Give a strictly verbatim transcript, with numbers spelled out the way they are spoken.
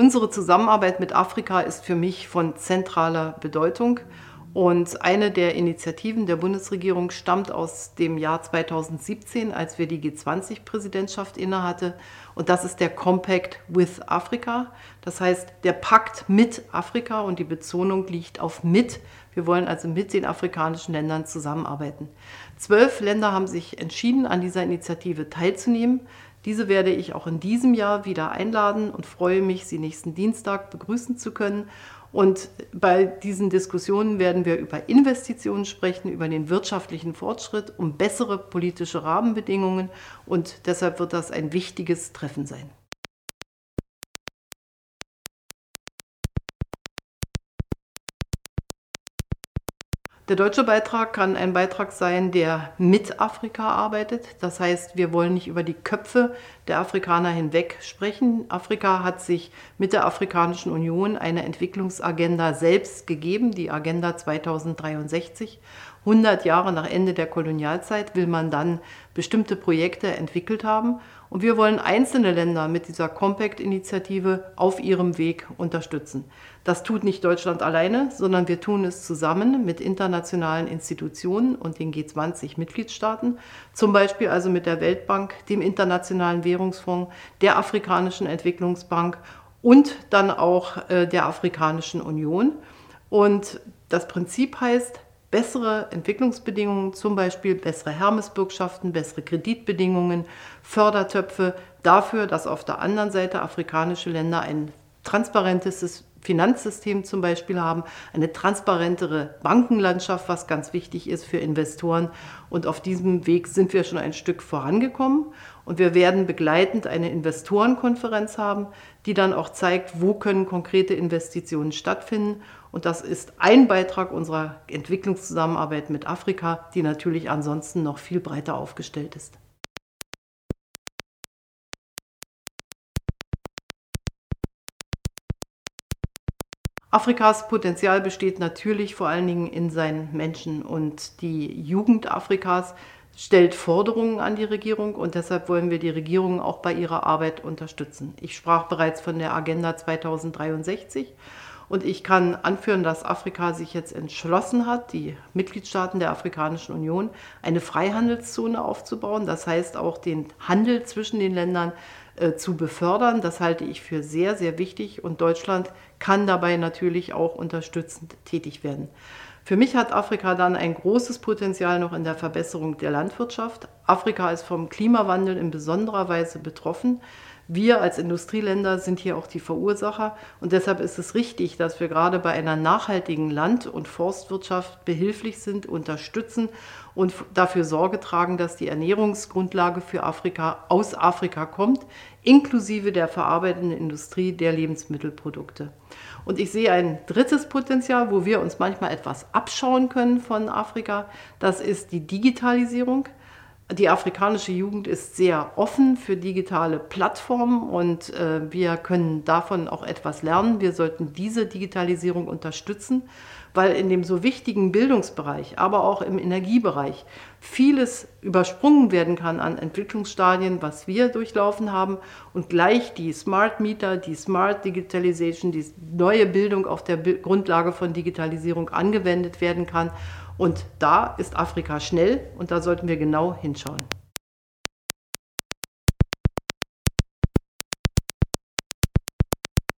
Unsere Zusammenarbeit mit Afrika ist für mich von zentraler Bedeutung. Und eine der Initiativen der Bundesregierung stammt aus dem Jahr zweitausendsiebzehn, als wir die G zwanzig Präsidentschaft innehatte. Und das ist der Compact with Africa. Das heißt, der Pakt mit Afrika, und die Betonung liegt auf mit. Wir wollen also mit den afrikanischen Ländern zusammenarbeiten. Zwölf Länder haben sich entschieden, an dieser Initiative teilzunehmen. Diese werde ich auch in diesem Jahr wieder einladen und freue mich, Sie nächsten Dienstag begrüßen zu können. Und bei diesen Diskussionen werden wir über Investitionen sprechen, über den wirtschaftlichen Fortschritt, um bessere politische Rahmenbedingungen. Und deshalb wird das ein wichtiges Treffen sein. Der deutsche Beitrag kann ein Beitrag sein, der mit Afrika arbeitet. Das heißt, wir wollen nicht über die Köpfe der Afrikaner hinweg sprechen. Afrika hat sich mit der Afrikanischen Union eine Entwicklungsagenda selbst gegeben, die Agenda zweitausenddreiundsechzig. hundert Jahre nach Ende der Kolonialzeit will man dann bestimmte Projekte entwickelt haben. Und wir wollen einzelne Länder mit dieser Compact-Initiative auf ihrem Weg unterstützen. Das tut nicht Deutschland alleine, sondern wir tun es zusammen mit internationalen Institutionen und den G zwanzig Mitgliedstaaten, zum Beispiel also mit der Weltbank, dem Internationalen Währungsfonds, der Afrikanischen Entwicklungsbank und dann auch äh, der Afrikanischen Union. Und das Prinzip heißt, bessere Entwicklungsbedingungen, zum Beispiel bessere Hermesbürgschaften, bessere Kreditbedingungen, Fördertöpfe dafür, dass auf der anderen Seite afrikanische Länder ein transparentes Finanzsystem zum Beispiel haben, eine transparentere Bankenlandschaft, was ganz wichtig ist für Investoren. Und auf diesem Weg sind wir schon ein Stück vorangekommen. Und wir werden begleitend eine Investorenkonferenz haben, die dann auch zeigt, wo können konkrete Investitionen stattfinden. Und das ist ein Beitrag unserer Entwicklungszusammenarbeit mit Afrika, die natürlich ansonsten noch viel breiter aufgestellt ist. Afrikas Potenzial besteht natürlich vor allen Dingen in seinen Menschen, und die Jugend Afrikas stellt Forderungen an die Regierung, und deshalb wollen wir die Regierung auch bei ihrer Arbeit unterstützen. Ich sprach bereits von der Agenda zweitausenddreiundsechzig, und ich kann anführen, dass Afrika sich jetzt entschlossen hat, die Mitgliedstaaten der Afrikanischen Union, eine Freihandelszone aufzubauen. Das heißt auch den Handel zwischen den Ländern äh, zu befördern. Das halte ich für sehr, sehr wichtig, und Deutschland kann dabei natürlich auch unterstützend tätig werden. Für mich hat Afrika dann ein großes Potenzial noch in der Verbesserung der Landwirtschaft. Afrika ist vom Klimawandel in besonderer Weise betroffen. Wir als Industrieländer sind hier auch die Verursacher, und deshalb ist es richtig, dass wir gerade bei einer nachhaltigen Land- und Forstwirtschaft behilflich sind, unterstützen und dafür Sorge tragen, dass die Ernährungsgrundlage für Afrika aus Afrika kommt, inklusive der verarbeitenden Industrie der Lebensmittelprodukte. Und ich sehe ein drittes Potenzial, wo wir uns manchmal etwas abschauen können von Afrika. Das ist die Digitalisierung. Die afrikanische Jugend ist sehr offen für digitale Plattformen, und äh, wir können davon auch etwas lernen. Wir sollten diese Digitalisierung unterstützen, weil in dem so wichtigen Bildungsbereich, aber auch im Energiebereich vieles übersprungen werden kann an Entwicklungsstadien, was wir durchlaufen haben, und gleich die Smart Meter, die Smart Digitalization, die neue Bildung auf der Grundlage von Digitalisierung angewendet werden kann. Und da ist Afrika schnell, und da sollten wir genau hinschauen.